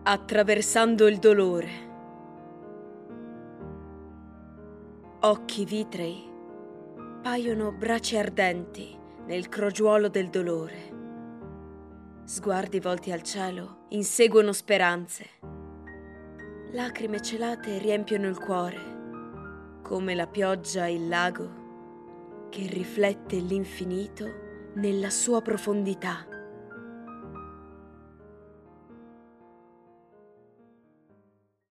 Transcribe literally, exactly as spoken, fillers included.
Attraversando il dolore. Occhi vitrei paiono braci ardenti nel crogiuolo del dolore. Sguardi volti al cielo inseguono speranze. Lacrime celate riempiono il cuore, come la pioggia il lago che riflette l'infinito nella sua profondità.